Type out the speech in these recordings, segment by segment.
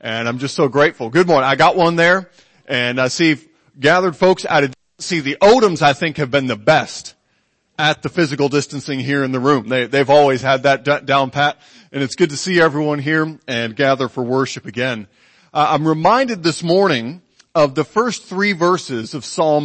And I'm just so grateful. Good morning. I got one there, and I see gathered folks see the Odoms, I think, have been the best at the physical distancing here in the room. They've always had that down pat, and it's good to see everyone here and gather for worship again. I'm reminded this morning of the first 3 verses of Psalm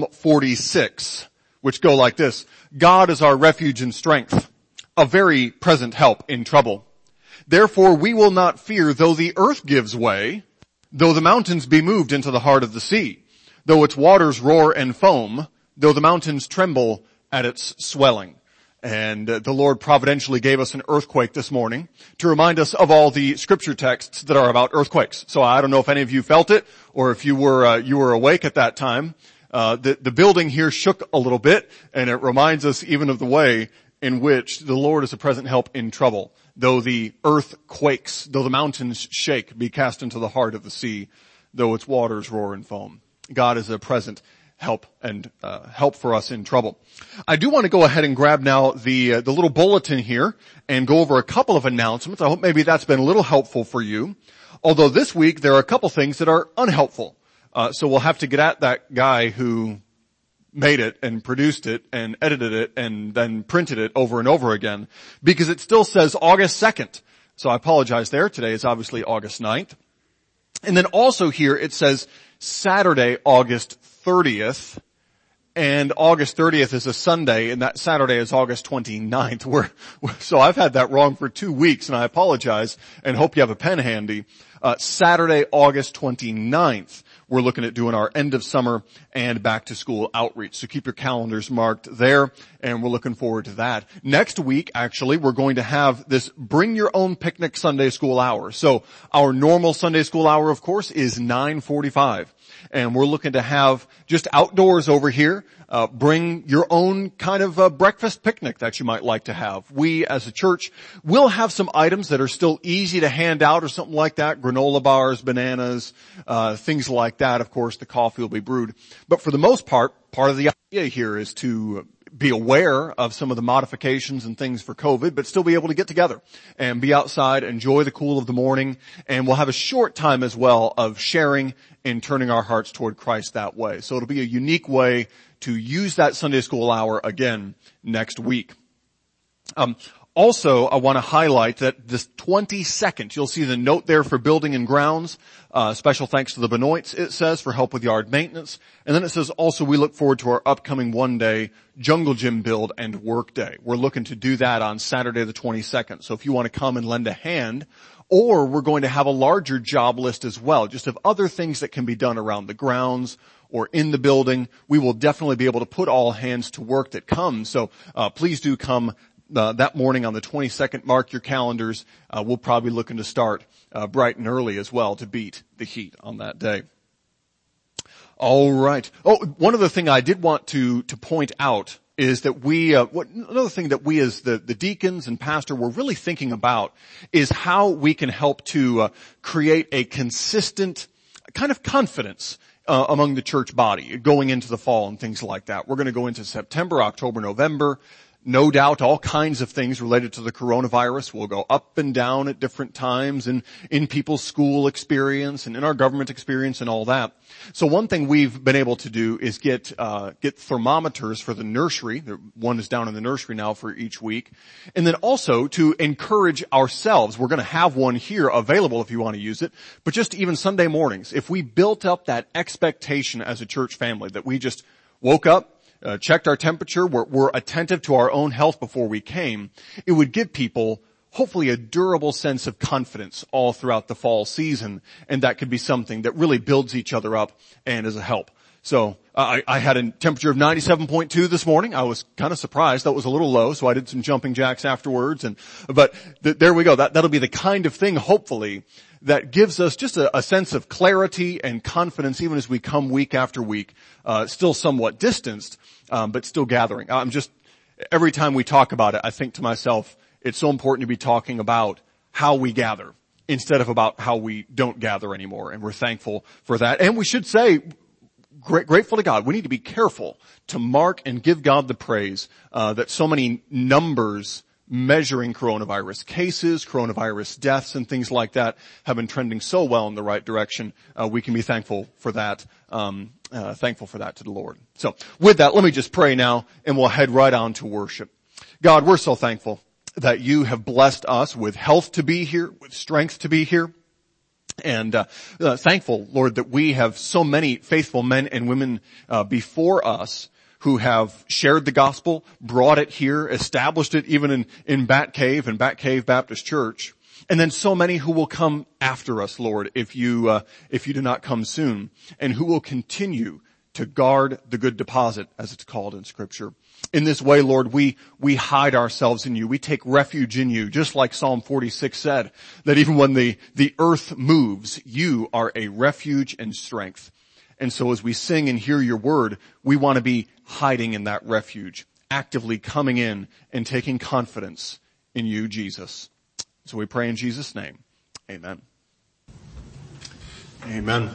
46, which go like this: God is our refuge and strength, a very present help in trouble. Therefore we will not fear, though the earth gives way, though the mountains be moved into the heart of the sea, though its waters roar and foam, though the mountains tremble at its swelling. And the Lord providentially gave us an earthquake this morning to remind us of all the scripture texts that are about earthquakes. So I don't know if any of you felt it or if you were awake at that time. The building here shook a little bit, and it reminds us even of the way in which the Lord is a present help in trouble. Though the earth quakes, though the mountains shake, be cast into the heart of the sea, though its waters roar and foam. God is a present help and help for us in trouble. I do want to go ahead and grab now the little bulletin here and go over a couple of announcements. I hope maybe that's been a little helpful for you. Although this week there are a couple things that are unhelpful. So we'll have to get at that guy who made it and produced it and edited it and then printed it over and over again, because it still says August 2nd. So I apologize there. Today is obviously August 9th. And then also here it says Saturday, August 30th. And August 30th is a Sunday, and that Saturday is August 29th. So I've had that wrong for 2 weeks, and I apologize and hope you have a pen handy. Saturday, August 29th. We're looking at doing our end of summer and back to school outreach. So keep your calendars marked there, and we're looking forward to that. Next week, actually, we're going to have this Bring Your Own Picnic Sunday School Hour. So our normal Sunday School Hour, of course, is 9:45. And we're looking to have just outdoors over here, bring your own kind of a breakfast picnic that you might like to have. We as a church will have some items that are still easy to hand out or something like that. Granola bars, bananas, things like that. Of course, the coffee will be brewed. But for the most part of the idea here is to be aware of some of the modifications and things for COVID, but still be able to get together and be outside, enjoy the cool of the morning, and we'll have a short time as well of sharing and turning our hearts toward Christ that way. So it'll be a unique way to use that Sunday school hour again next week. Also, I want to highlight that this 22nd, you'll see the note there for building and grounds. Special thanks to the Benoits, it says, for help with yard maintenance. And then it says also we look forward to our upcoming one-day jungle gym build and work day. We're looking to do that on Saturday the 22nd. So if you want to come and lend a hand, or we're going to have a larger job list as well, just of other things that can be done around the grounds or in the building, we will definitely be able to put all hands to work that come. So please do come that morning on the 22nd. Mark your calendars. We'll probably be looking to start bright and early as well to beat the heat on that day. All right. Oh, one other thing I did want to point out is that another thing that we as the deacons and pastor were really thinking about is how we can help to create a consistent kind of confidence among the church body going into the fall and things like that. We're going to go into September, October, November. No doubt all kinds of things related to the coronavirus will go up and down at different times and in people's school experience and in our government experience and all that. So one thing we've been able to do is get thermometers for the nursery. One is down in the nursery now for each week. And then also to encourage ourselves. We're going to have one here available if you want to use it. But just even Sunday mornings, if we built up that expectation as a church family that we just woke up, checked our temperature, we're attentive to our own health before we came, it would give people hopefully a durable sense of confidence all throughout the fall season, and that could be something that really builds each other up and is a help. So I had a temperature of 97.2 this morning. I was kind of surprised. That was a little low, so I did some jumping jacks afterwards. But there we go. That'll be the kind of thing, hopefully, that gives us just a sense of clarity and confidence even as we come week after week, still somewhat distanced, but still gathering. Every time we talk about it, I think to myself, it's so important to be talking about how we gather instead of about how we don't gather anymore. And we're thankful for that. And we should say, grateful to God. We need to be careful to mark and give God the praise that so many numbers measuring coronavirus cases, coronavirus deaths, and things like that have been trending so well in the right direction. We can be thankful for that. Thankful for that to the Lord. So with that, let me just pray now, and we'll head right on to worship. God, we're so thankful that you have blessed us with health to be here, with strength to be here. And thankful, Lord, that we have so many faithful men and women before us who have shared the gospel, brought it here, established it even in Bat Cave and Bat Cave Baptist Church. And then so many who will come after us, Lord, if you do not come soon, and who will continue to guard the good deposit, as it's called in Scripture. In this way, Lord, we hide ourselves in you. We take refuge in you, just like Psalm 46 said, that even when the earth moves, you are a refuge and strength. And so as we sing and hear your word, we want to be hiding in that refuge, actively coming in and taking confidence in you, Jesus. So we pray in Jesus' name. Amen. Amen.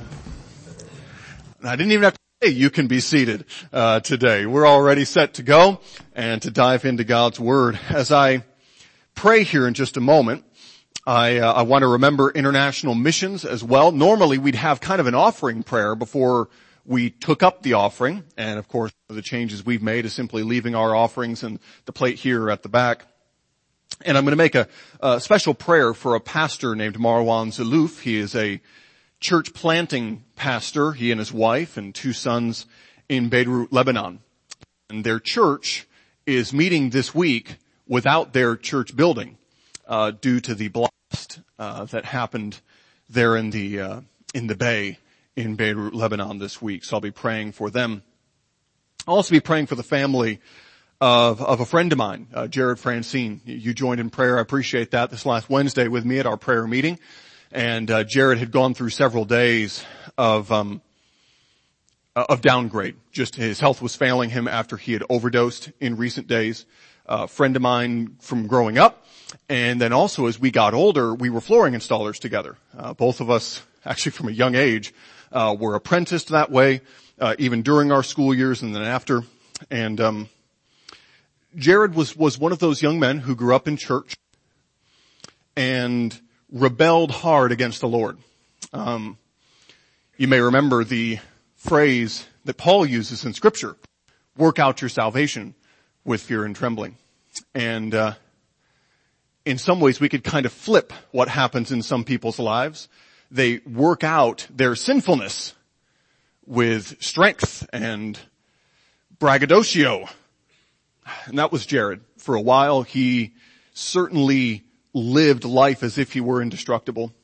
And I didn't even have to say you can be seated today. We're already set to go and to dive into God's word. As I pray here in just a moment, I want to remember international missions as well. Normally we'd have kind of an offering prayer before we took up the offering. And of course, the changes we've made is simply leaving our offerings and the plate here at the back. And I'm going to make a special prayer for a pastor named Marwan Zalouf. He is a church planting pastor, he and his wife and 2 sons in Beirut, Lebanon. And their church is meeting this week without their church building, due to the blast, that happened there in the bay in Beirut, Lebanon this week. So I'll be praying for them. I'll also be praying for the family of a friend of mine, Jared Francine. You joined in prayer. I appreciate that this last Wednesday with me at our prayer meeting. And Jared had gone through several days of downgrade. Just his health was failing him after he had overdosed in recent days. A friend of mine from growing up. And then also as we got older, we were flooring installers together. Both of us, actually from a young age, were apprenticed that way, even during our school years and then after. And Jared was one of those young men who grew up in church and rebelled hard against the Lord. You may remember the phrase that Paul uses in Scripture, work out your salvation with fear and trembling. And in some ways we could kind of flip what happens in some people's lives. They work out their sinfulness with strength and braggadocio. And that was Jared. For a while, he certainly lived life as if he were indestructible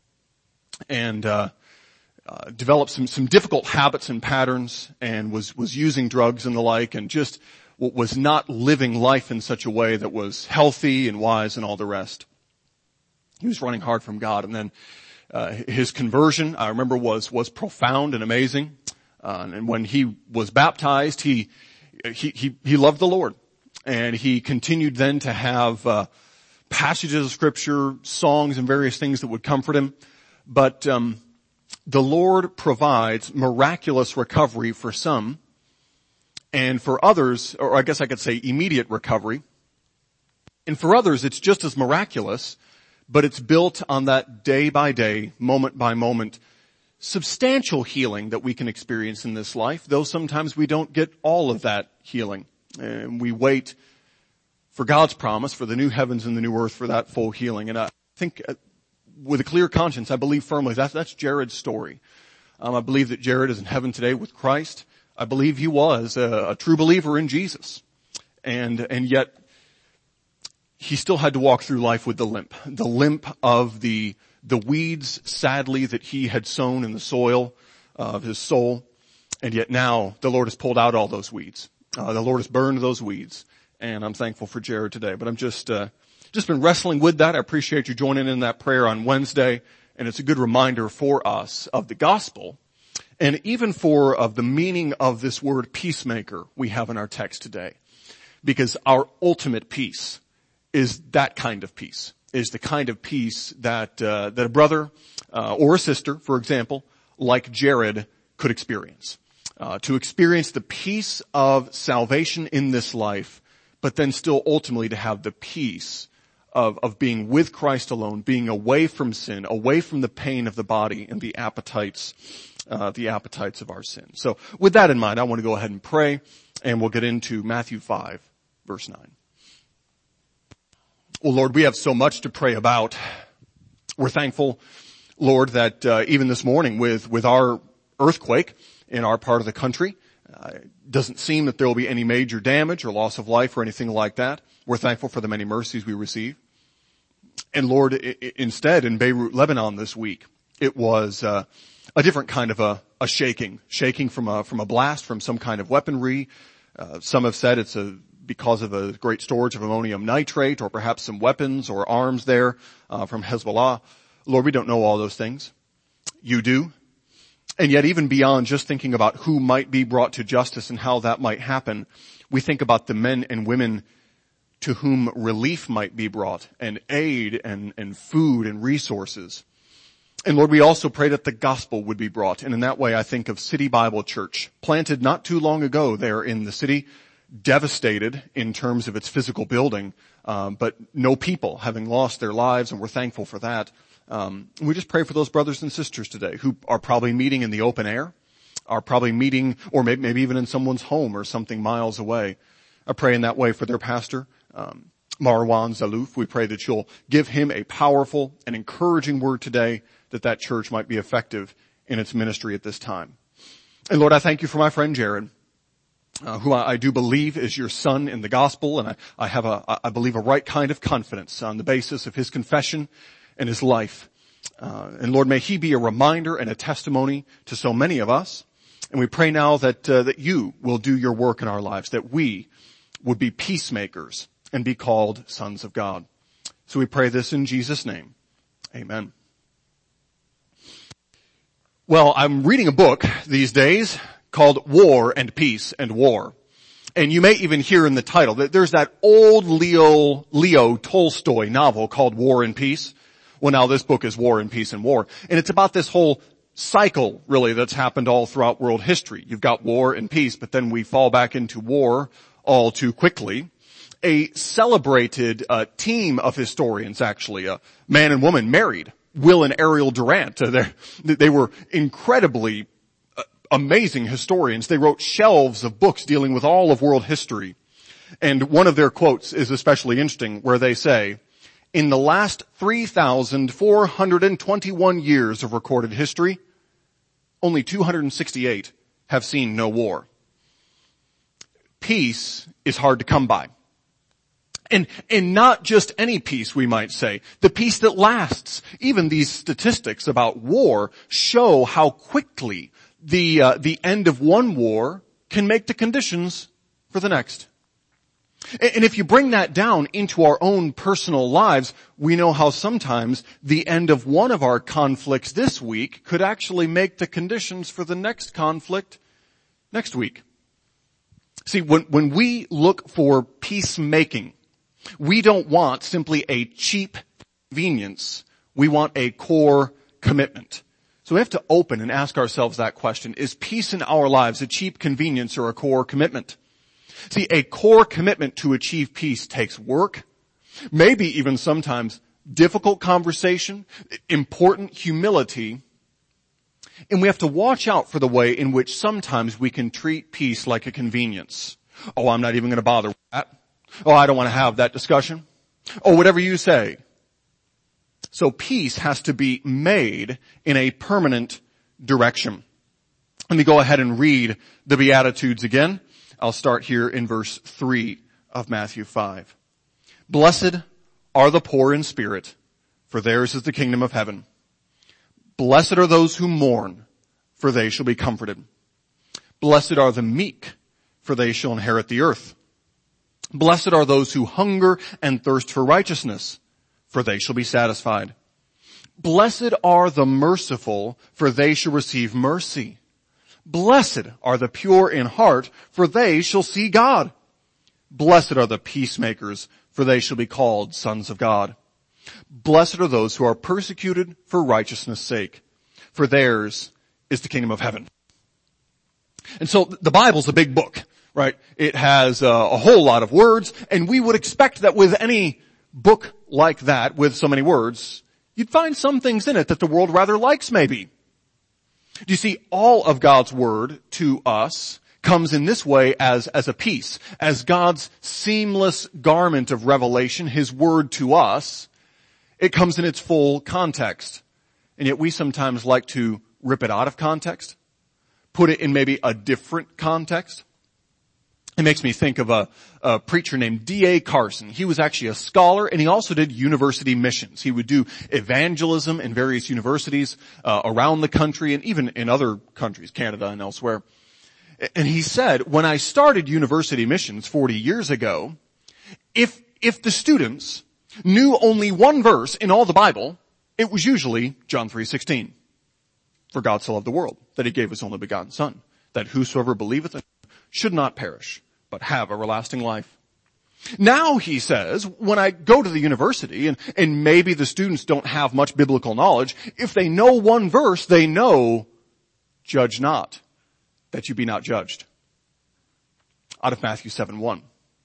and developed some difficult habits and patterns and was using drugs and the like and just was not living life in such a way that was healthy and wise and all the rest. He was running hard from God. And then his conversion, I remember, was profound and amazing. And when he was baptized, he loved the Lord. And he continued then to have passages of Scripture, songs, and various things that would comfort him. But the Lord provides miraculous recovery for some, and for others, or I guess I could say immediate recovery. And for others, it's just as miraculous, but it's built on that day by day, moment by moment, substantial healing that we can experience in this life, though sometimes we don't get all of that healing. And we wait for God's promise, for the new heavens and the new earth, for that full healing. And I think with a clear conscience, I believe firmly that's Jared's story. I believe that Jared is in heaven today with Christ. I believe he was a true believer in Jesus. And yet he still had to walk through life with the limp of the weeds, sadly, that he had sown in the soil of his soul. And yet now the Lord has pulled out all those weeds. The Lord has burned those weeds. And I'm thankful for Jared today. But I'm just been wrestling with that. I appreciate you joining in that prayer on Wednesday. And it's a good reminder for us of the gospel. And even of the meaning of this word peacemaker we have in our text today. Because our ultimate peace is that kind of peace. Is the kind of peace that a brother or a sister, for example, like Jared, could experience. To experience the peace of salvation in this life but then still ultimately to have the peace of being with Christ alone, being away from sin, away from the pain of the body and the appetites of our sin. So with that in mind, I want to go ahead and pray, and we'll get into Matthew 5, verse 9. Well, Lord, we have so much to pray about. We're thankful, Lord, that even this morning with our earthquake in our part of the country, it doesn't seem that there will be any major damage or loss of life or anything like that. We're thankful for the many mercies we receive. And Lord, instead in Beirut, Lebanon this week, it was a different kind of a shaking from a blast from some kind of weaponry. Some have said it's because of a great storage of ammonium nitrate, or perhaps some weapons or arms there from Hezbollah. Lord, we don't know all those things. You do. And yet even beyond just thinking about who might be brought to justice and how that might happen, we think about the men and women to whom relief might be brought, and aid and food and resources. And Lord, we also pray that the gospel would be brought. And in that way, I think of City Bible Church, planted not too long ago there in the city, devastated in terms of its physical building, but no people having lost their lives, and we're thankful for that. We just pray for those brothers and sisters today who are probably meeting in the open air, are probably meeting, or maybe even in someone's home or something miles away. I pray in that way for their pastor, Marwan Zalouf. We pray that you'll give him a powerful and encouraging word today, that church might be effective in its ministry at this time. And Lord, I thank you for my friend Jared, who I do believe is your son in the gospel, and I have I believe a right kind of confidence on the basis of his confession and his life. And Lord, may he be a reminder and a testimony to so many of us. And we pray now that you will do your work in our lives, that we would be peacemakers and be called sons of God. So we pray this in Jesus' name. Amen. Well, I'm reading a book these days called War and Peace and War. And you may even hear in the title that there's that old Leo Tolstoy novel called War and Peace. Well, now this book is War and Peace and War. And it's about this whole cycle, really, that's happened all throughout world history. You've got war and peace, but then we fall back into war all too quickly. A celebrated team of historians, actually, a man and woman married, Will and Ariel Durant. They were incredibly amazing historians. They wrote shelves of books dealing with all of world history. And one of their quotes is especially interesting, where they say, in the last 3,421 years of recorded history, only 268 have seen no war. Peace is hard to come by. And not just any peace, we might say. The peace that lasts. Even these statistics about war show how quickly the end of one war can make the conditions for the next. And if you bring that down into our own personal lives, we know how sometimes the end of one of our conflicts this week could actually make the conditions for the next conflict next week. See, when we look for peacemaking, we don't want simply a cheap convenience. We want a core commitment. So we have to open and ask ourselves that question. Is peace in our lives a cheap convenience or a core commitment? See, a core commitment to achieve peace takes work, maybe even sometimes difficult conversation, important humility, and we have to watch out for the way in which sometimes we can treat peace like a convenience. Oh, I'm not even going to bother with that. Oh, I don't want to have that discussion. Oh, whatever you say. So peace has to be made in a permanent direction. Let me go ahead and read the Beatitudes again. I'll start here in verse 3 of Matthew 5. Blessed are the poor in spirit, for theirs is the kingdom of heaven. Blessed are those who mourn, for they shall be comforted. Blessed are the meek, for they shall inherit the earth. Blessed are those who hunger and thirst for righteousness, for they shall be satisfied. Blessed are the merciful, for they shall receive mercy. Blessed are the pure in heart, for they shall see God. Blessed are the peacemakers, for they shall be called sons of God. Blessed are those who are persecuted for righteousness' sake, for theirs is the kingdom of heaven. And so the Bible's a big book, right? It has a whole lot of words, and we would expect that with any book like that, with so many words, you'd find some things in it that the world rather likes maybe. Do you see, all of God's word to us comes in this way as a piece, as God's seamless garment of revelation, His word to us. It comes in its full context. And yet we sometimes like to rip it out of context, put it in maybe a different context. It makes me think of a preacher named D.A. Carson. He was actually a scholar, and he also did university missions. He would do evangelism in various universities around the country and even in other countries, Canada and elsewhere. And he said, when I started university missions 40 years ago, if the students knew only one verse in all the Bible, it was usually John 3:16. For God so loved the world, that He gave His only begotten Son, that whosoever believeth in Him should not perish, but have everlasting life. Now, he says, when I go to the university, and maybe the students don't have much biblical knowledge, if they know one verse, they know, judge not, that you be not judged. Out of Matthew 7:1.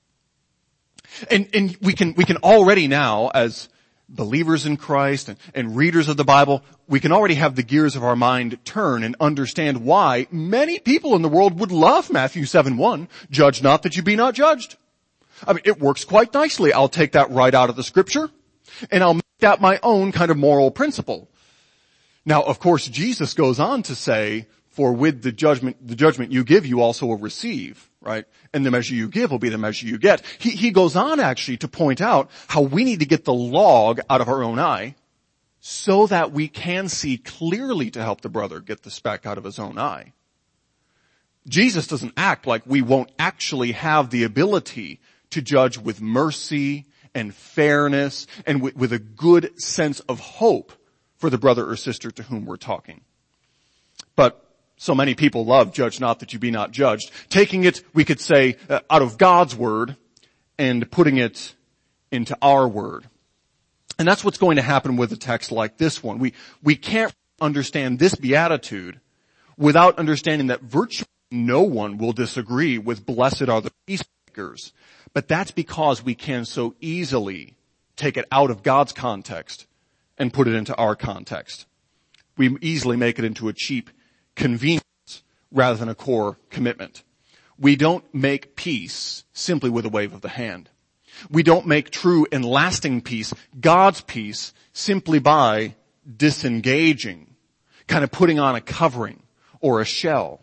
And we can already now, as believers in Christ and readers of the Bible, we can already have the gears of our mind turn and understand why many people in the world would love Matthew 7:1, judge not that you be not judged. I mean, it works quite nicely. I'll take that right out of the scripture, and I'll make that my own kind of moral principle. Now, of course, Jesus goes on to say, for with the judgment you give, you also will receive, right? And the measure you give will be the measure you get. He goes on actually to point out how we need to get the log out of our own eye so that we can see clearly to help the brother get the speck out of his own eye. Jesus doesn't act like we won't actually have the ability to judge with mercy and fairness and with a good sense of hope for the brother or sister to whom we're talking. But so many people love judge not that you be not judged, taking it, we could say, out of God's word and putting it into our word. And that's what's going to happen with a text like this one. We can't understand this beatitude without understanding that virtually no one will disagree with blessed are the peacemakers. But that's because we can so easily take it out of God's context and put it into our context. We easily make it into a cheap convenience rather than a core commitment. We don't make peace simply with a wave of the hand. We don't make true and lasting peace, God's peace, simply by disengaging, kind of putting on a covering or a shell.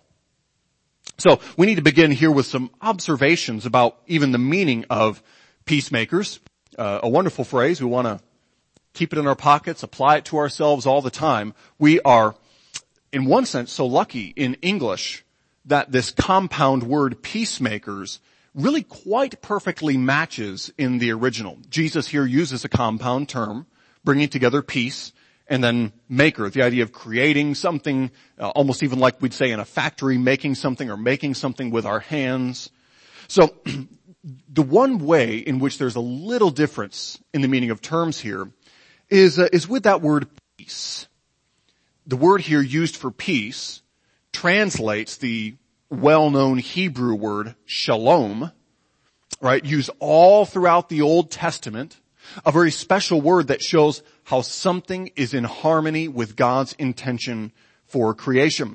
So we need to begin here with some observations about even the meaning of peacemakers. A wonderful phrase. We want to keep it in our pockets, apply it to ourselves all the time. We are, in one sense, so lucky in English that this compound word peacemakers really quite perfectly matches in the original. Jesus here uses a compound term, bringing together peace and then maker, the idea of creating something, almost even like we'd say in a factory, making something or making something with our hands. So the one way in which there's a little difference in the meaning of terms here is with that word peace. The word here used for peace translates the well-known Hebrew word shalom, right? Used all throughout the Old Testament, a very special word that shows how something is in harmony with God's intention for creation.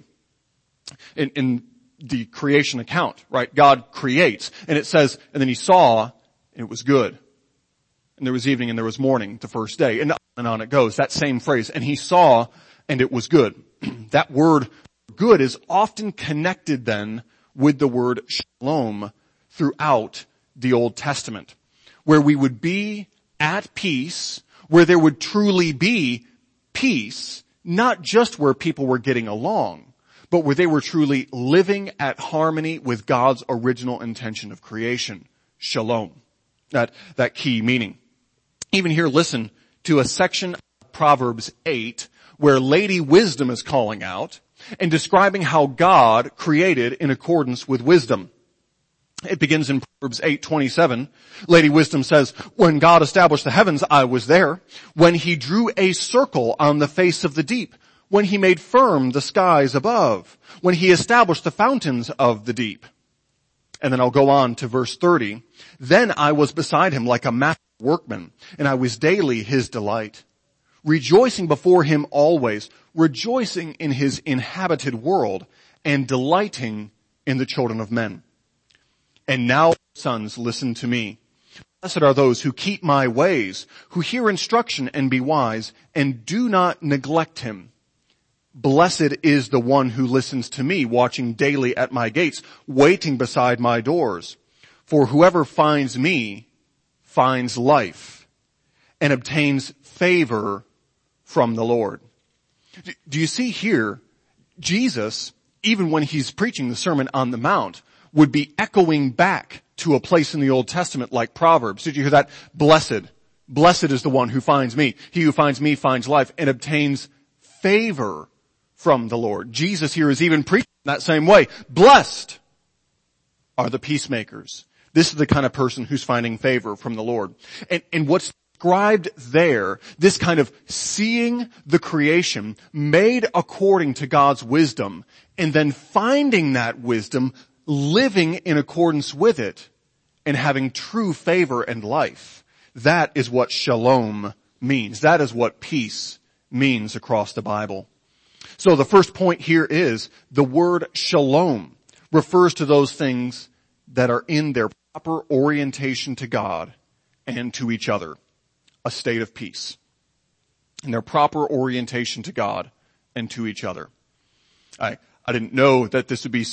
In the creation account, right? God creates, and it says, and then He saw, and it was good. And there was evening and there was morning the first day, and on it goes, that same phrase, and He saw, and it was good. That word good is often connected then with the word shalom throughout the Old Testament, where we would be at peace, where there would truly be peace, not just where people were getting along, but where they were truly living at harmony with God's original intention of creation. Shalom. That key meaning. Even here, listen to a section of Proverbs 8 where Lady Wisdom is calling out and describing how God created in accordance with wisdom. It begins in Proverbs 8:27. Lady Wisdom says, when God established the heavens, I was there. When He drew a circle on the face of the deep. When He made firm the skies above. When He established the fountains of the deep. And then I'll go on to verse 30. Then I was beside him like a master workman, and I was daily his delight, rejoicing before him always, rejoicing in his inhabited world, and delighting in the children of men. And now, sons, listen to me. Blessed are those who keep my ways, who hear instruction and be wise, and do not neglect him. Blessed is the one who listens to me, watching daily at my gates, waiting beside my doors. For whoever finds me finds life and obtains favor from the Lord. Do you see here, Jesus, even when he's preaching the Sermon on the Mount, would be echoing back to a place in the Old Testament like Proverbs. Did you hear that? Blessed. Blessed is the one who finds me. He who finds me finds life and obtains favor from the Lord. Jesus here is even preaching that same way. Blessed are the peacemakers. This is the kind of person who's finding favor from the Lord. And what's described there, this kind of seeing the creation made according to God's wisdom, and then finding that wisdom, living in accordance with it, and having true favor and life. That is what shalom means. That is what peace means across the Bible. So the first point here is the word shalom refers to those things that are in their proper orientation to God and to each other. A state of peace. In their proper orientation to God and to each other. I didn't know that this would be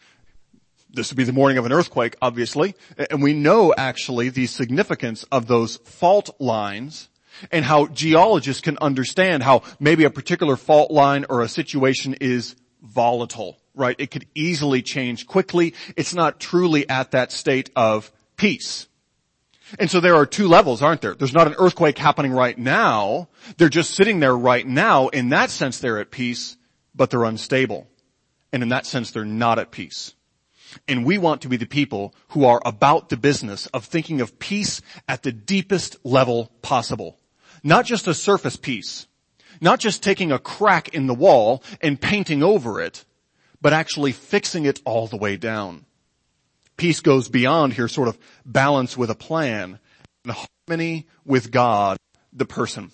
the morning of an earthquake, obviously. And we know actually the significance of those fault lines and how geologists can understand how maybe a particular fault line or a situation is volatile, right? It could easily change quickly. It's not truly at that state of peace. And so there are two levels, aren't there? There's not an earthquake happening right now. They're just sitting there right now. In that sense, they're at peace, but they're unstable. And in that sense, they're not at peace. And we want to be the people who are about the business of thinking of peace at the deepest level possible. Not just a surface peace. Not just taking a crack in the wall and painting over it, but actually fixing it all the way down. Peace goes beyond here, sort of balance with a plan, and harmony with God, the person.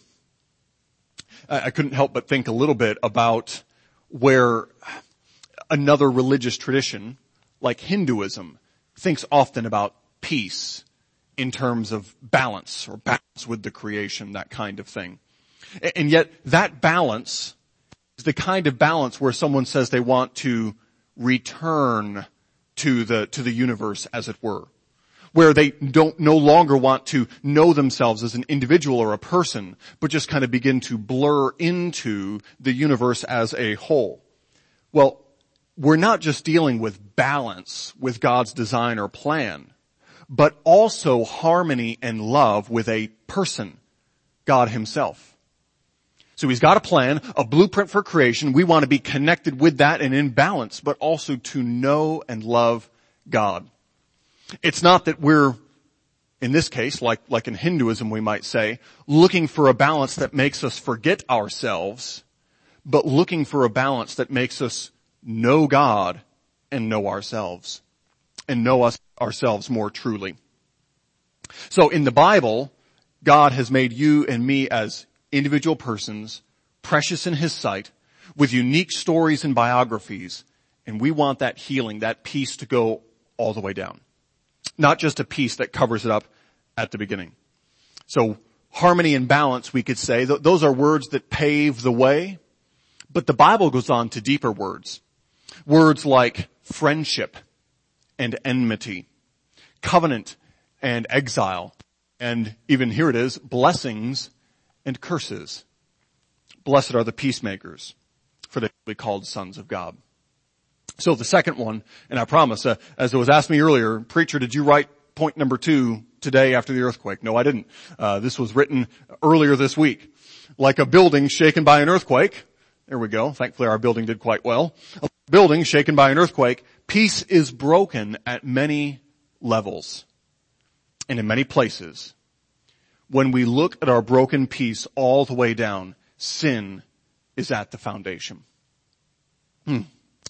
I couldn't help but think a little bit about where another religious tradition, like Hinduism, thinks often about peace in terms of balance or balance with the creation, that kind of thing. And yet that balance is the kind of balance where someone says they want to return to the universe, as it were, where they no longer want to know themselves as an individual or a person, but just kind of begin to blur into the universe as a whole. Well, we're not just dealing with balance with God's design or plan, but also harmony and love with a person, God himself. So he's got a plan, a blueprint for creation. We want to be connected with that and in balance, but also to know and love God. It's not that we're, in this case, like in Hinduism we might say, looking for a balance that makes us forget ourselves, but looking for a balance that makes us know God and know ourselves, and know us ourselves more truly. So in the Bible, God has made you and me as individual persons, precious in his sight, with unique stories and biographies, and we want that healing, that peace to go all the way down. Not just a peace that covers it up at the beginning. So harmony and balance, we could say, those are words that pave the way, but the Bible goes on to deeper words. Words like friendship and enmity, covenant and exile, and even here it is, blessings and curses. Blessed are the peacemakers, for they will be called sons of God. So the second one, and I promise, as it was asked me earlier, preacher, did you write point number 2 today after the earthquake? No, I didn't. This was written earlier this week. Like a building shaken by an earthquake. There we go. Thankfully our building did quite well. A building shaken by an earthquake. Peace is broken at many levels and in many places. When we look at our broken peace all the way down, sin is at the foundation.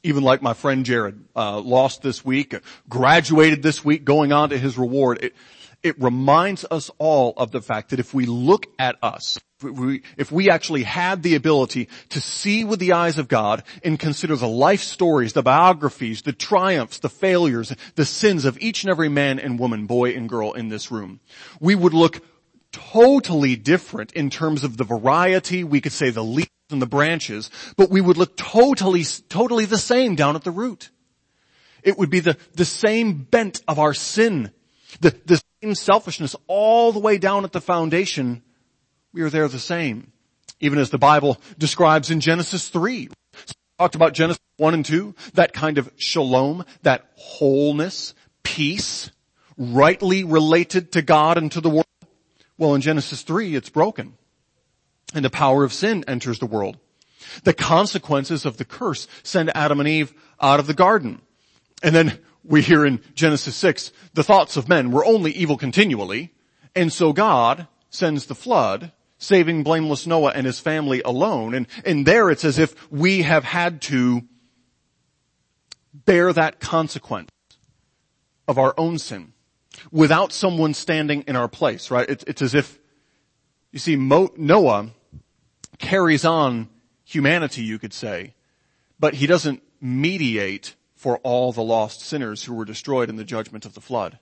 Even like my friend Jared, lost this week, graduated this week, going on to his reward. It reminds us all of the fact that if we look at us, if we actually had the ability to see with the eyes of God and consider the life stories, the biographies, the triumphs, the failures, the sins of each and every man and woman, boy and girl in this room, we would look totally different in terms of the variety, we could say the leaves and the branches, but we would look totally the same down at the root. It would be the same bent of our sin, the same selfishness all the way down at the foundation. We are there the same. Even as the Bible describes in Genesis 3. So we talked about Genesis 1 and 2, that kind of shalom, that wholeness, peace, rightly related to God and to the world. Well, in Genesis 3, it's broken. And the power of sin enters the world. The consequences of the curse send Adam and Eve out of the garden. And then we hear in Genesis 6, the thoughts of men were only evil continually. And so God sends the flood, saving blameless Noah and his family alone. And there it's as if we have had to bear that consequence of our own sin without someone standing in our place, right? It's as if, you see, Noah carries on humanity, you could say, but he doesn't mediate for all the lost sinners who were destroyed in the judgment of the flood.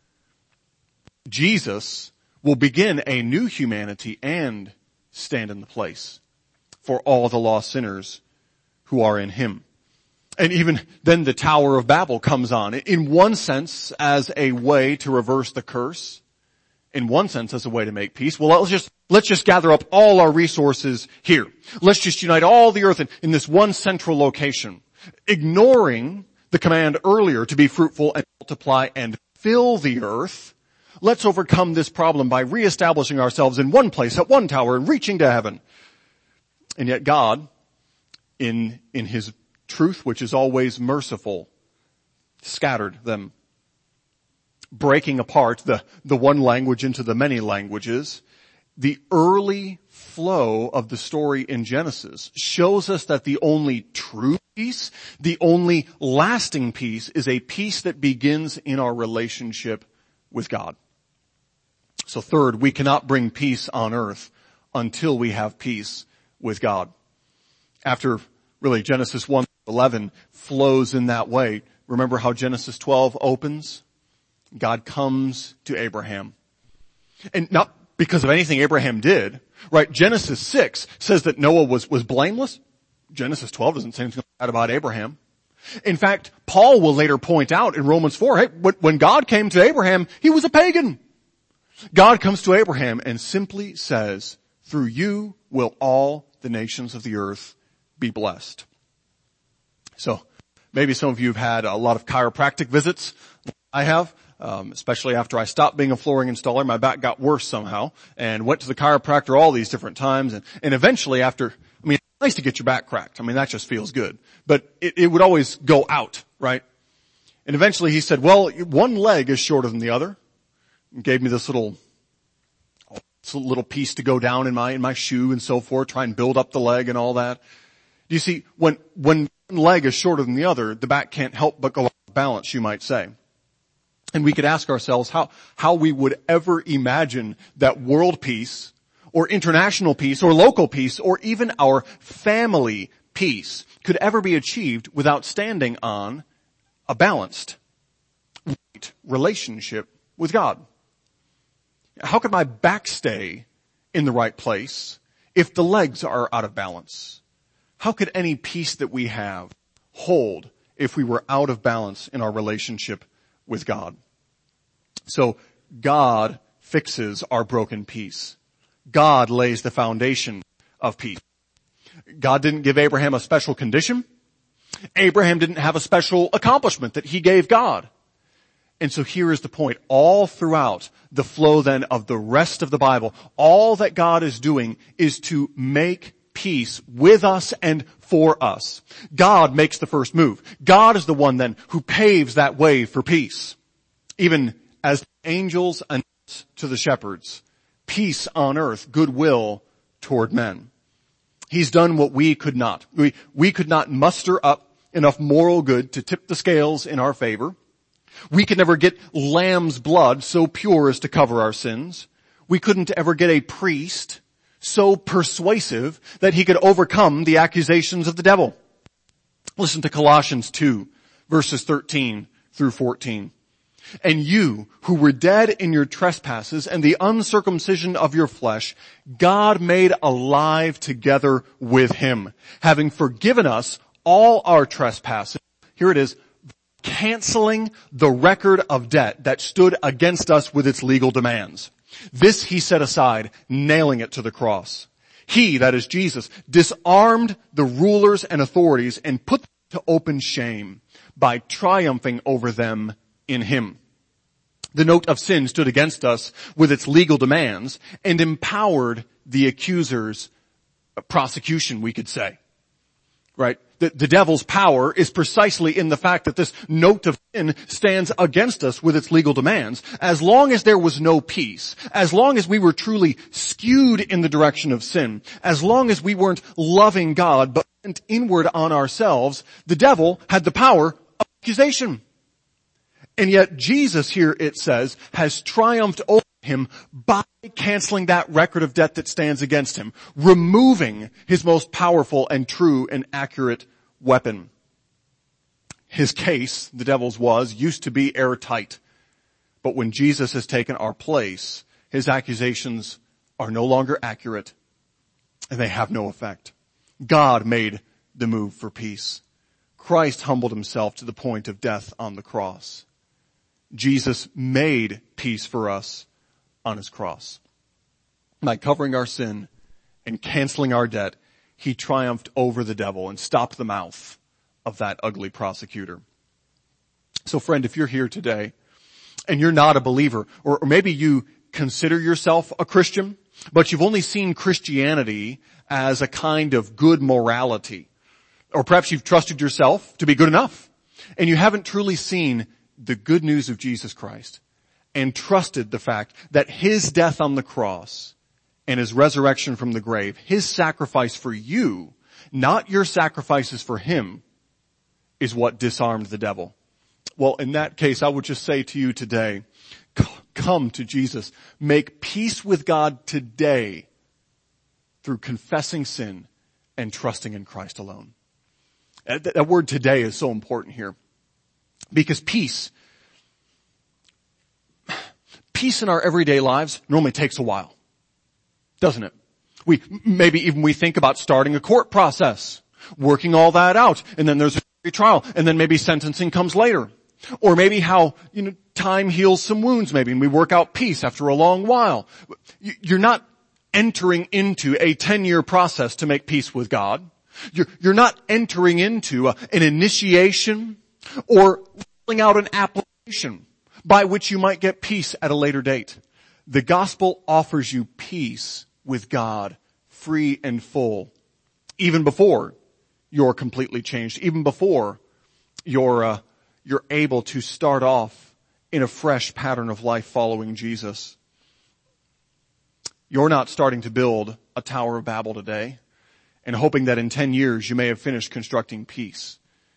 Jesus will begin a new humanity and stand in the place for all the lost sinners who are in him. And even then the Tower of Babel comes on, in one sense as a way to reverse the curse, in one sense as a way to make peace. Well, let's just gather up all our resources here. Let's just unite all the earth in this one central location, ignoring the command earlier to be fruitful and multiply and fill the earth. Let's overcome this problem by reestablishing ourselves in one place at one tower and reaching to heaven. And yet God, in his truth, which is always merciful, scattered them, breaking apart the one language into the many languages. The early flow of the story in Genesis shows us that the only true peace, the only lasting peace, is a peace that begins in our relationship with God. So third, we cannot bring peace on earth until we have peace with God. After really Genesis 1:11 flows in that way, remember how Genesis 12 opens? God comes to Abraham. And not because of anything Abraham did, right? Genesis 6 says that Noah was blameless. Genesis 12 doesn't say anything bad about Abraham. In fact, Paul will later point out in Romans 4, hey, when God came to Abraham, he was a pagan. God comes to Abraham and simply says, through you will all the nations of the earth be blessed. So maybe some of you have had a lot of chiropractic visits. I have. Especially after I stopped being a flooring installer, my back got worse somehow and went to the chiropractor all these different times. And eventually it's nice to get your back cracked. That just feels good. But it would always go out, right? And eventually he said, well, one leg is shorter than the other. And gave me this little piece to go down in my shoe and so forth, try and build up the leg and all that. Do you see, when one leg is shorter than the other, the back can't help but go off balance, you might say. And we could ask ourselves how we would ever imagine that world peace or international peace or local peace or even our family peace could ever be achieved without standing on a balanced right relationship with God. How could my back stay in the right place if the legs are out of balance? How could any peace that we have hold if we were out of balance in our relationship with God? So God fixes our broken peace. God lays the foundation of peace. God didn't give Abraham a special condition. Abraham didn't have a special accomplishment that he gave God. And so here is the point. All throughout the flow then of the rest of the Bible, all that God is doing is to make peace with us and for us. God makes the first move. God is the one then who paves that way for peace. Even as angels announce to the shepherds, peace on earth, goodwill toward men. He's done what we could not. We could not muster up enough moral good to tip the scales in our favor. We could never get lamb's blood so pure as to cover our sins. We couldn't ever get a priest so persuasive that he could overcome the accusations of the devil. Listen to Colossians 2, verses 13 through 14. And you, who were dead in your trespasses and the uncircumcision of your flesh, God made alive together with him, having forgiven us all our trespasses. Here it is, canceling the record of debt that stood against us with its legal demands. This he set aside, nailing it to the cross. He, that is Jesus, disarmed the rulers and authorities and put them to open shame by triumphing over them in him. The note of sin stood against us with its legal demands and empowered the accuser's prosecution, we could say. Right? The devil's power is precisely in the fact that this note of sin stands against us with its legal demands. As long as there was no peace, as long as we were truly skewed in the direction of sin, as long as we weren't loving God but went inward on ourselves, the devil had the power of accusation. And yet Jesus here, it says, has triumphed over him by canceling that record of debt that stands against him, removing his most powerful and true and accurate weapon. His case, the devil's used to be airtight. But when Jesus has taken our place, his accusations are no longer accurate and they have no effect. God made the move for peace. Christ humbled himself to the point of death on the cross. Jesus made peace for us on his cross. By covering our sin and canceling our debt, he triumphed over the devil and stopped the mouth of that ugly prosecutor. So friend, if you're here today and you're not a believer, or maybe you consider yourself a Christian, but you've only seen Christianity as a kind of good morality, or perhaps you've trusted yourself to be good enough, and you haven't truly seen the good news of Jesus Christ and trusted the fact that his death on the cross and his resurrection from the grave, his sacrifice for you, not your sacrifices for him, is what disarmed the devil. Well, in that case, I would just say to you today, come to Jesus. Make peace with God today through confessing sin and trusting in Christ alone. That word today is so important here. Because peace in our everyday lives normally takes a while, doesn't it? We think about starting a court process, working all that out, and then there's a trial, and then maybe sentencing comes later. Or maybe how, time heals some wounds maybe, and we work out peace after a long while. You're not entering into a 10-year process to make peace with God. You're not entering into an initiation or filling out an application by which you might get peace at a later date. The gospel offers you peace with God, free and full, even before you're completely changed, even before you're able to start off in a fresh pattern of life following Jesus. You're not starting to build a Tower of Babel today and hoping that in 10 years you may have finished constructing peace.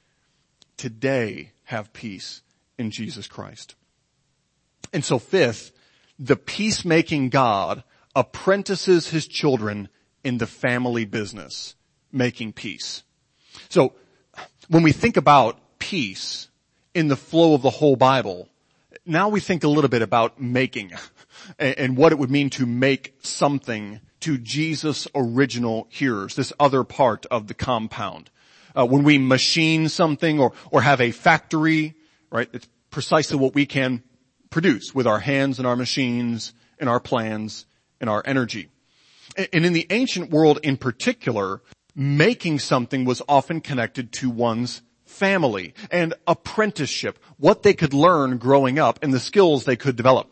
Today, have peace in Jesus Christ. And so fifth, the peacemaking God apprentices his children in the family business, making peace. So when we think about peace in the flow of the whole Bible, now we think a little bit about making and what it would mean to make something to Jesus' original hearers, this other part of the compound. When we machine something or have a factory, right, it's precisely what we can produce with our hands and our machines and our plans and our energy. And in the ancient world in particular, making something was often connected to one's family and apprenticeship, what they could learn growing up and the skills they could develop.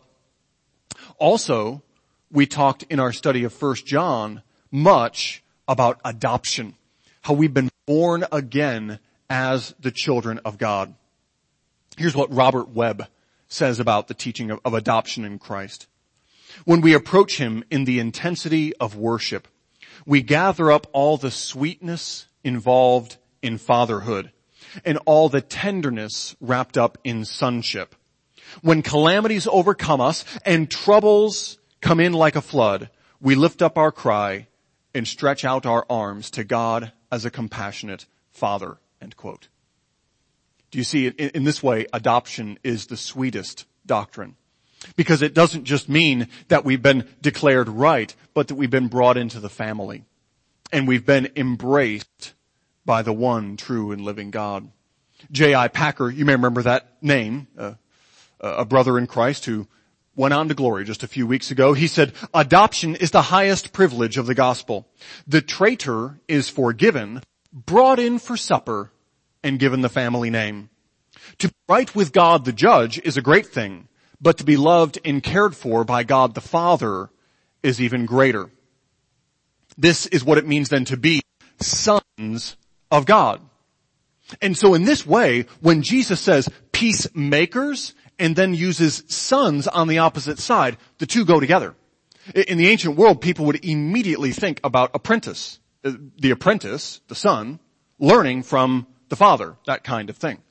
Also, we talked in our study of 1 John much about adoption, how we've been born again as the children of God. Here's what Robert Webb says about the teaching of adoption in Christ. When we approach him in the intensity of worship, we gather up all the sweetness involved in fatherhood and all the tenderness wrapped up in sonship. When calamities overcome us and troubles come in like a flood, we lift up our cry and stretch out our arms to God as a compassionate Father, end quote. Do you see, in this way, adoption is the sweetest doctrine. Because it doesn't just mean that we've been declared right, but that we've been brought into the family. And we've been embraced by the one true and living God. J.I. Packer, you may remember that name, a brother in Christ who went on to glory just a few weeks ago. He said, adoption is the highest privilege of the gospel. The traitor is forgiven, brought in for supper, and given the family name. To be right with God the judge is a great thing, but to be loved and cared for by God the Father is even greater. This is what it means then to be sons of God. And so in this way, when Jesus says peacemakers and then uses sons on the opposite side, the two go together. In the ancient world, people would immediately think about apprentice. The apprentice, the son, learning from the father, that kind of thing.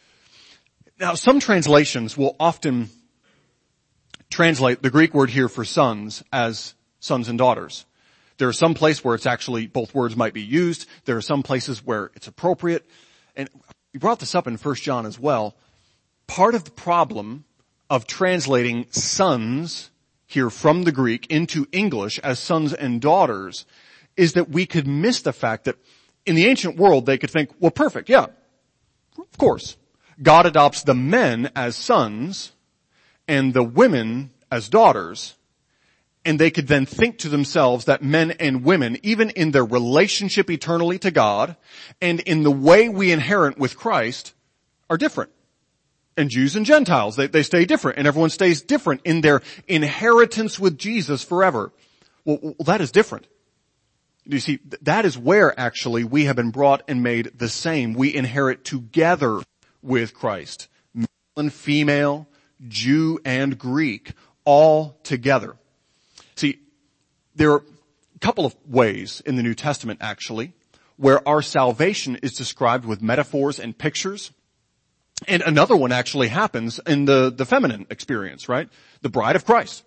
Now, some translations will often translate the Greek word here for sons as sons and daughters. There are some places where it's actually, both words might be used. There are some places where it's appropriate. And we brought this up in 1 John as well. Part of the problem of translating sons here from the Greek into English as sons and daughters is that we could miss the fact that in the ancient world they could think, well, perfect, yeah, of course. God adopts the men as sons and the women as daughters. And they could then think to themselves that men and women, even in their relationship eternally to God and in the way we inherit with Christ, are different. And Jews and Gentiles, they stay different, and everyone stays different in their inheritance with Jesus forever. Well, that is different. You see, that is where actually we have been brought and made the same. We inherit together with Christ. Male and female, Jew and Greek, all together. See, there are a couple of ways in the New Testament actually where our salvation is described with metaphors and pictures. And another one actually happens in the feminine experience, right? The bride of Christ.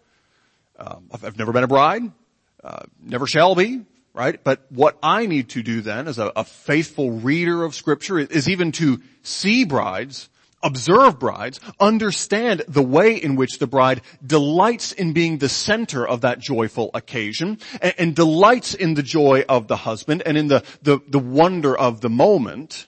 I've never been a bride, never shall be, right? But what I need to do then as a faithful reader of Scripture is even to see brides, observe brides, understand the way in which the bride delights in being the center of that joyful occasion and delights in the joy of the husband and in the wonder of the moment,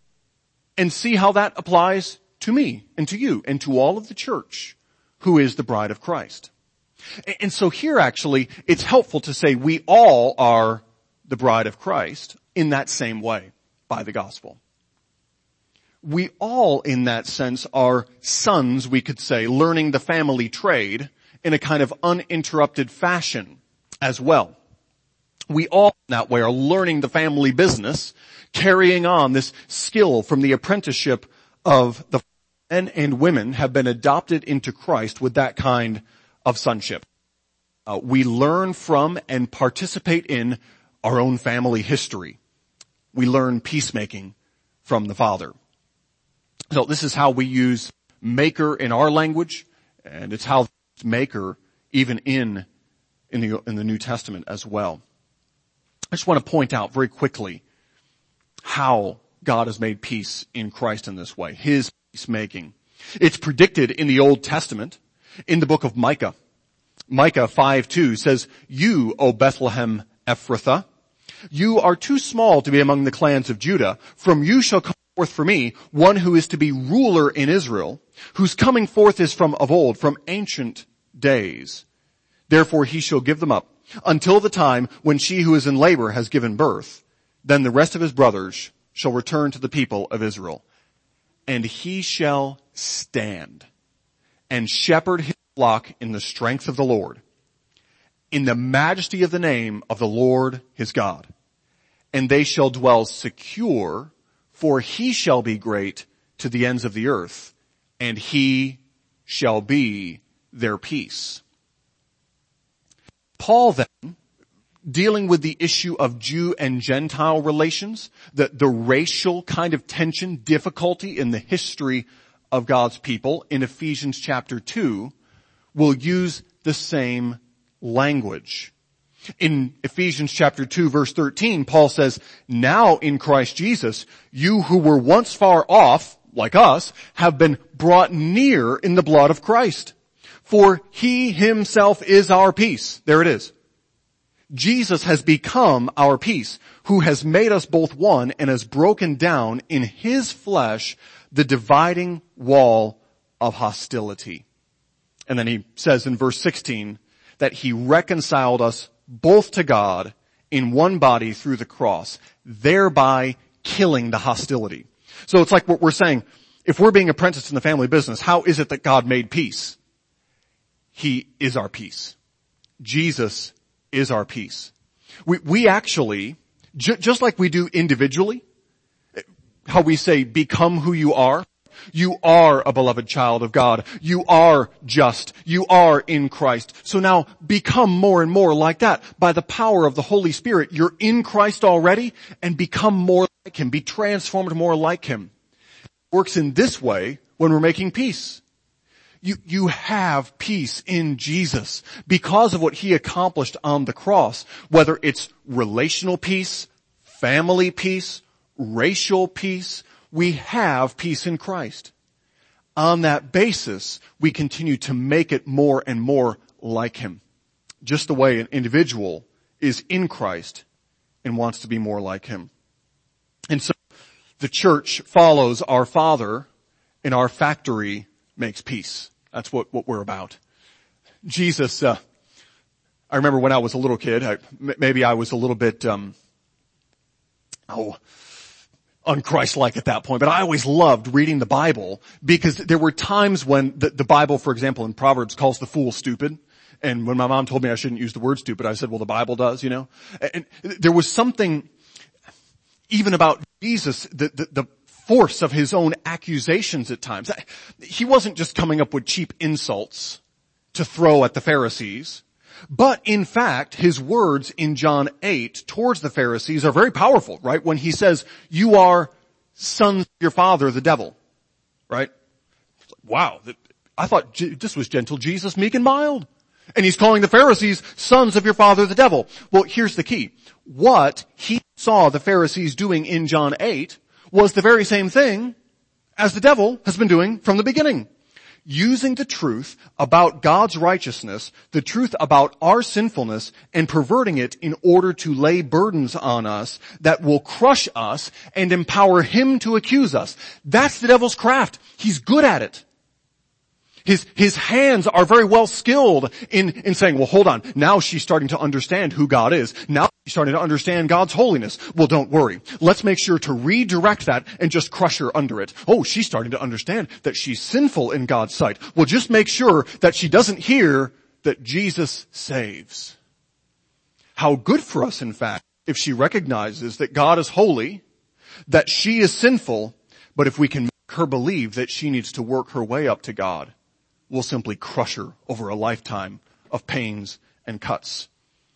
and see how that applies to me and to you and to all of the church who is the bride of Christ. And so here actually it's helpful to say we all are the bride of Christ in that same way by the gospel. We all, in that sense, are sons, we could say, learning the family trade in a kind of uninterrupted fashion as well. We all, in that way, are learning the family business, carrying on this skill from the apprenticeship of the men and women have been adopted into Christ with that kind of sonship. We learn from and participate in our own family history. We learn peacemaking from the Father. So this is how we use maker in our language, and it's how maker even in the New Testament as well. I just want to point out very quickly how God has made peace in Christ in this way. His peacemaking. It's predicted in the Old Testament in the book of Micah. Micah 5:2 says, "You, O Bethlehem Ephrathah, you are too small to be among the clans of Judah. From you shall come forth for me one who is to be ruler in Israel, whose coming forth is from of old, from ancient days. Therefore he shall give them up until the time when she who is in labor has given birth. Then the rest of his brothers shall return to the people of Israel. And he shall stand and shepherd his flock in the strength of the Lord, in the majesty of the name of the Lord his God. And they shall dwell secure, for he shall be great to the ends of the earth, and he shall be their peace." Paul then dealing with the issue of Jew and Gentile relations, the racial kind of tension, difficulty in the history of God's people in Ephesians chapter 2, will use the same language. In Ephesians chapter 2 verse 13, Paul says, "Now in Christ Jesus, you who were once far off, like us, have been brought near in the blood of Christ. For he himself is our peace." There it is. Jesus has become our peace, who has made us both one and has broken down in his flesh the dividing wall of hostility. And then he says in verse 16 that he reconciled us both to God in one body through the cross, thereby killing the hostility. So it's like what we're saying, if we're being apprenticed in the family business, how is it that God made peace? He is our peace. Jesus is our peace. We actually, just like we do individually, how we say, become who you are. You are a beloved child of God. You are just. You are in Christ. So now become more and more like that. By the power of the Holy Spirit, you're in Christ already and become more like him. Be transformed more like him. It works in this way when we're making peace. You have peace in Jesus because of what he accomplished on the cross, whether it's relational peace, family peace, racial peace. We have peace in Christ. On that basis, we continue to make it more and more like him. Just the way an individual is in Christ and wants to be more like him. And so the church follows our Father and our factory makes peace. That's what we're about. Jesus, I remember when I was a little kid, maybe I was a little bit, unchristlike at that point, but I always loved reading the Bible because there were times when the Bible, for example, in Proverbs calls the fool stupid. And when my mom told me I shouldn't use the word stupid, I said, well, the Bible does, you know. And there was something even about Jesus, the force of his own accusations at times. He wasn't just coming up with cheap insults to throw at the Pharisees. But in fact, his words in John 8 towards the Pharisees are very powerful, right? When he says, you are sons of your father, the devil, right? Wow. I thought this was gentle Jesus, meek and mild. And he's calling the Pharisees sons of your father, the devil. Well, here's the key. What he saw the Pharisees doing in John 8 was the very same thing as the devil has been doing from the beginning. Using the truth about God's righteousness, the truth about our sinfulness, and perverting it in order to lay burdens on us that will crush us and empower him to accuse us. That's the devil's craft. He's good at it. His hands are very well skilled in saying, well, hold on. Now she's starting to understand who God is. Now she's starting to understand God's holiness. Well, don't worry. Let's make sure to redirect that and just crush her under it. Oh, she's starting to understand that she's sinful in God's sight. Well, just make sure that she doesn't hear that Jesus saves. How good for us, in fact, if she recognizes that God is holy, that she is sinful, but if we can make her believe that she needs to work her way up to God, we'll simply crush her over a lifetime of pains and cuts.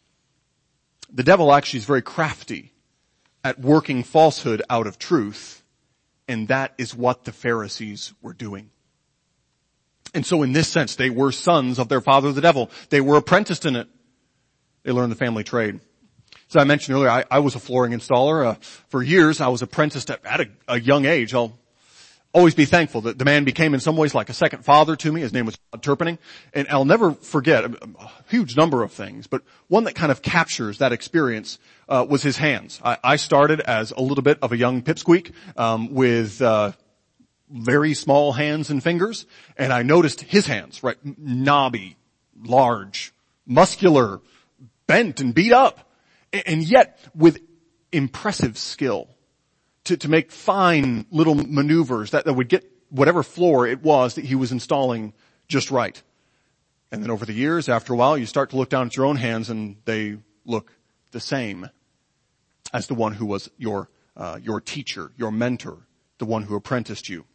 The devil actually is very crafty at working falsehood out of truth, and that is what the Pharisees were doing. And so in this sense, they were sons of their father, the devil. They were apprenticed in it. They learned the family trade. So I mentioned earlier, I was a flooring installer. For years, I was apprenticed at a young age. I'll always be thankful that the man became in some ways like a second father to me. His name was Todd Turpening. And I'll never forget a huge number of things, but one that kind of captures that experience was his hands. I started as a little bit of a young pipsqueak with very small hands and fingers, and I noticed his hands, right, knobby, large, muscular, bent and beat up, and yet with impressive skill. To make fine little maneuvers that would get whatever floor it was that he was installing just right. And then over the years, after a while, you start to look down at your own hands and they look the same as the one who was your teacher, your mentor, the one who apprenticed you.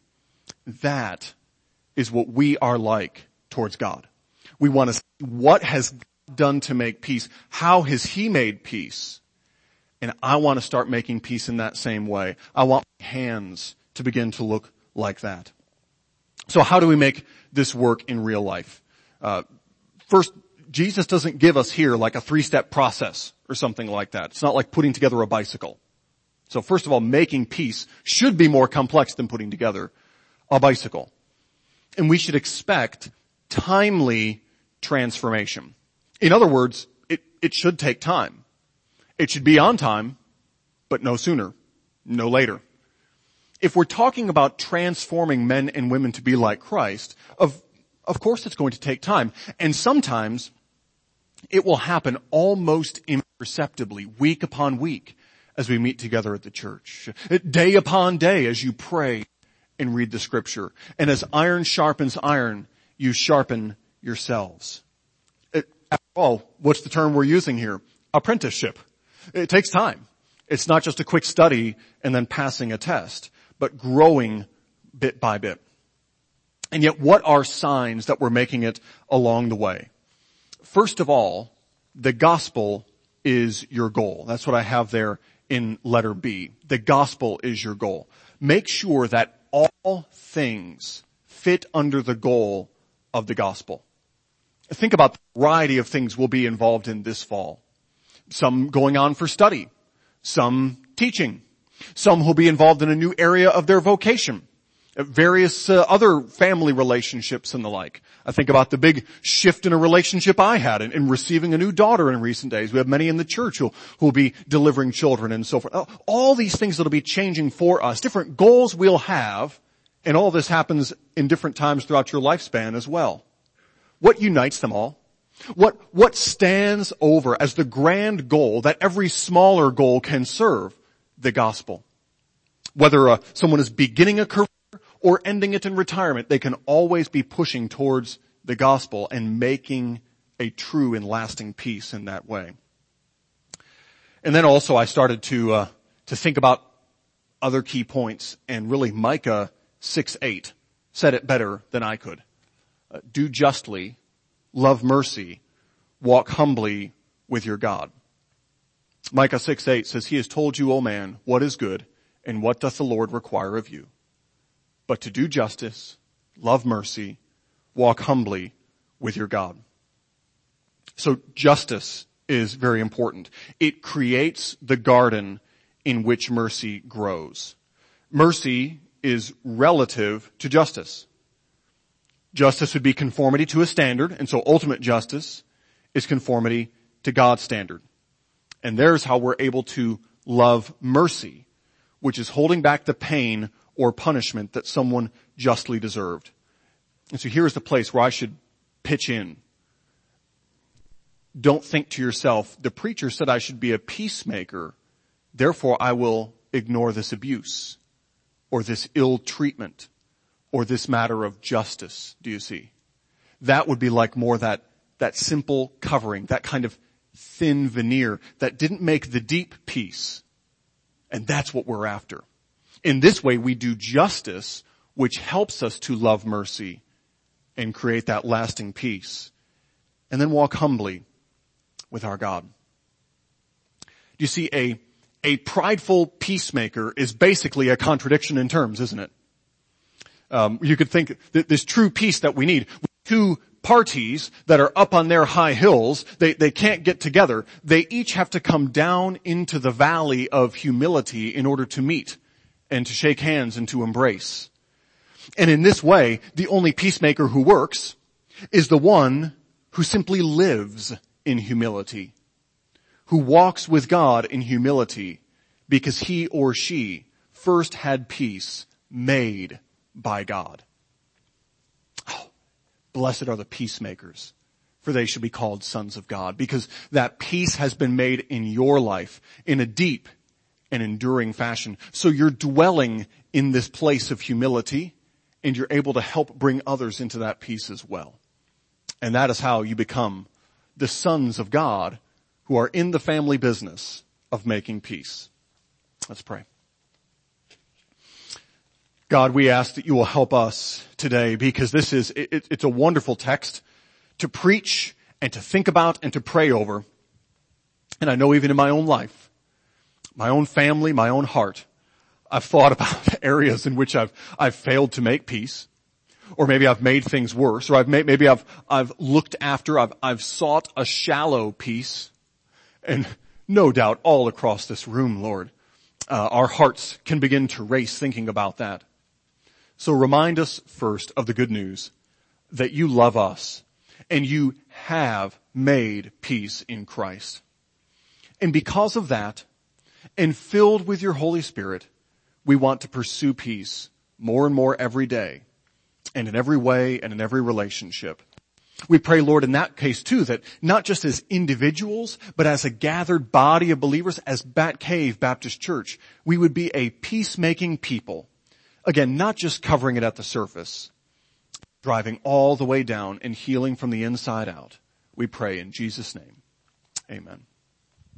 That is what we are like towards God. We want to see what has done to make peace? How has he made peace? And I want to start making peace in that same way. I want my hands to begin to look like that. So how do we make this work in real life? First, Jesus doesn't give us here like a 3-step process or something like that. It's not like putting together a bicycle. So first of all, making peace should be more complex than putting together a bicycle. And we should expect timely transformation. In other words, it should take time. It should be on time, but no sooner, no later. If we're talking about transforming men and women to be like Christ, of course it's going to take time. And sometimes it will happen almost imperceptibly, week upon week, as we meet together at the church. Day upon day as you pray and read the scripture. And as iron sharpens iron, you sharpen yourselves. After all, what's the term we're using here? Apprenticeship. It takes time. It's not just a quick study and then passing a test, but growing bit by bit. And yet, what are signs that we're making it along the way? First of all, the gospel is your goal. That's what I have there in letter B. The gospel is your goal. Make sure that all things fit under the goal of the gospel. Think about the variety of things we'll be involved in this fall. Some going on for study, some teaching, some who'll be involved in a new area of their vocation, various other family relationships and the like. I think about the big shift in a relationship I had in receiving a new daughter in recent days. We have many in the church who'll be delivering children and so forth. All these things that'll be changing for us, different goals we'll have, and all this happens in different times throughout your lifespan as well. What unites them all? What stands over as the grand goal that every smaller goal can serve? The gospel. Whether someone is beginning a career or ending it in retirement, they can always be pushing towards the gospel and making a true and lasting peace in that way. And then also I started to think about other key points, and really Micah 6:8 said it better than I could. Do justly, love mercy, walk humbly with your God. Micah 6:8 says, He has told you, O man, what is good, and what doth the Lord require of you? But to do justice, love mercy, walk humbly with your God. So justice is very important. It creates the garden in which mercy grows. Mercy is relative to justice. Justice would be conformity to a standard, and so ultimate justice is conformity to God's standard. And there's how we're able to love mercy, which is holding back the pain or punishment that someone justly deserved. And so here's the place where I should pitch in. Don't think to yourself, the preacher said I should be a peacemaker, therefore I will ignore this abuse or this ill treatment or this matter of justice. Do you see? That would be like more that simple covering, that kind of thin veneer that didn't make the deep peace. And that's what we're after. In this way, we do justice, which helps us to love mercy and create that lasting peace. And then walk humbly with our God. Do you see, a prideful peacemaker is basically a contradiction in terms, isn't it? You could think that this true peace that we need, two parties that are up on their high hills, they can't get together. They each have to come down into the valley of humility in order to meet and to shake hands and to embrace. And in this way, the only peacemaker who works is the one who simply lives in humility, who walks with God in humility because he or she first had peace made by God. Oh, blessed are the peacemakers, for they shall be called sons of God, because that peace has been made in your life in a deep and enduring fashion. So you're dwelling in this place of humility, and you're able to help bring others into that peace as well. And that is how you become the sons of God who are in the family business of making peace. Let's pray. God, we ask that you will help us today, because it's a wonderful text to preach and to think about and to pray over. And I know even in my own life, my own family, my own heart, I've thought about areas in which I've failed to make peace, or maybe I've made things worse, or maybe I've looked after, I've sought a shallow peace. And no doubt all across this room, Lord, our hearts can begin to race thinking about that. So remind us first of the good news that you love us and you have made peace in Christ. And because of that, and filled with your Holy Spirit, we want to pursue peace more and more every day, and in every way and in every relationship. We pray, Lord, in that case too, that not just as individuals, but as a gathered body of believers, as Bat Cave Baptist Church, we would be a peacemaking people. Again, not just covering it at the surface, driving all the way down and healing from the inside out. We pray in Jesus' name. Amen.